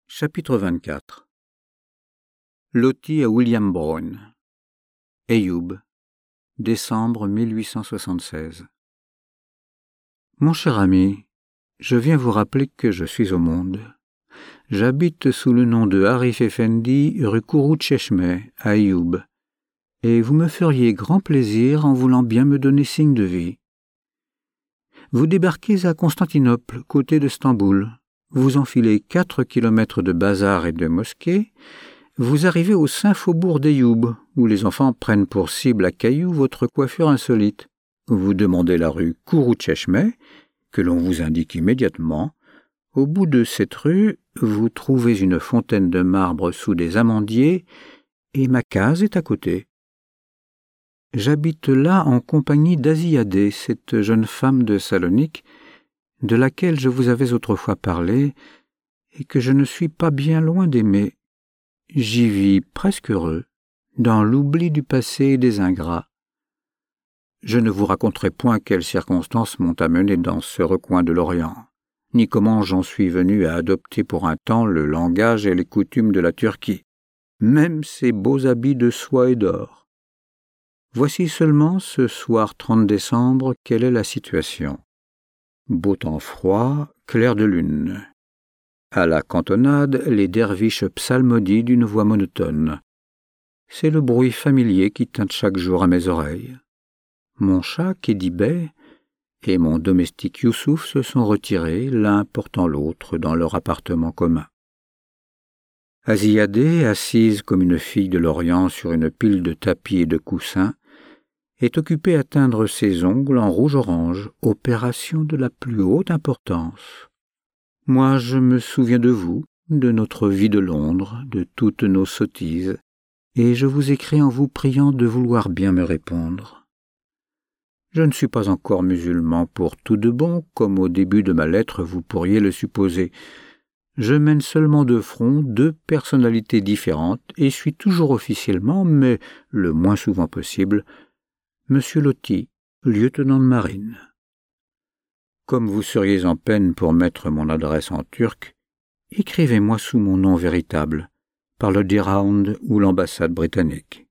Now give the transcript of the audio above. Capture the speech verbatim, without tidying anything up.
Chapitre vingt-quatre. Loti à William Brown. Ayoub, décembre mille huit cent soixante-seize. Mon cher ami, je viens vous rappeler que je suis au monde. J'habite sous le nom de Arif Effendi, rue Kourout-Cheshmeh, à Ayoub, et vous me feriez grand plaisir en voulant bien me donner signe de vie. Vous débarquez à Constantinople, côté de Stamboul. Vous enfilez quatre kilomètres de bazar et de mosquées, vous arrivez au saint faubourg d'Ayoub, où les enfants prennent pour cible à cailloux votre coiffure insolite. Vous demandez la rue Kourout-Cheshmeh, que l'on vous indique immédiatement. Au bout de cette rue, vous trouvez une fontaine de marbre sous des amandiers, et ma case est à côté. J'habite là en compagnie d'Aziyadeh, cette jeune femme de Salonique, de laquelle je vous avais autrefois parlé, et que je ne suis pas bien loin d'aimer. J'y vis presque heureux, dans l'oubli du passé et des ingrats. Je ne vous raconterai point quelles circonstances m'ont amené dans ce recoin de l'Orient, ni comment j'en suis venu à adopter pour un temps le langage et les coutumes de la Turquie, même ces beaux habits de soie et d'or. Voici seulement ce soir trente décembre quelle est la situation. Beau temps froid, clair de lune. À la cantonade, les derviches psalmodient d'une voix monotone. C'est le bruit familier qui tinte chaque jour à mes oreilles. Mon chat, Kédibé, et mon domestique Youssouf se sont retirés, l'un portant l'autre, dans leur appartement commun. Aziyadeh, assise comme une fille de l'Orient sur une pile de tapis et de coussins, est occupée à teindre ses ongles en rouge-orange, opération de la plus haute importance. Moi, je me souviens de vous, de notre vie de Londres, de toutes nos sottises, et je vous écris en vous priant de vouloir bien me répondre. Je ne suis pas encore musulman pour tout de bon, comme au début de ma lettre vous pourriez le supposer. Je mène seulement de front deux personnalités différentes et suis toujours officiellement, mais le moins souvent possible, Monsieur Loti, lieutenant de marine. Comme vous seriez en peine pour mettre mon adresse en turc, écrivez-moi sous mon nom véritable, par le D-Round ou l'ambassade britannique.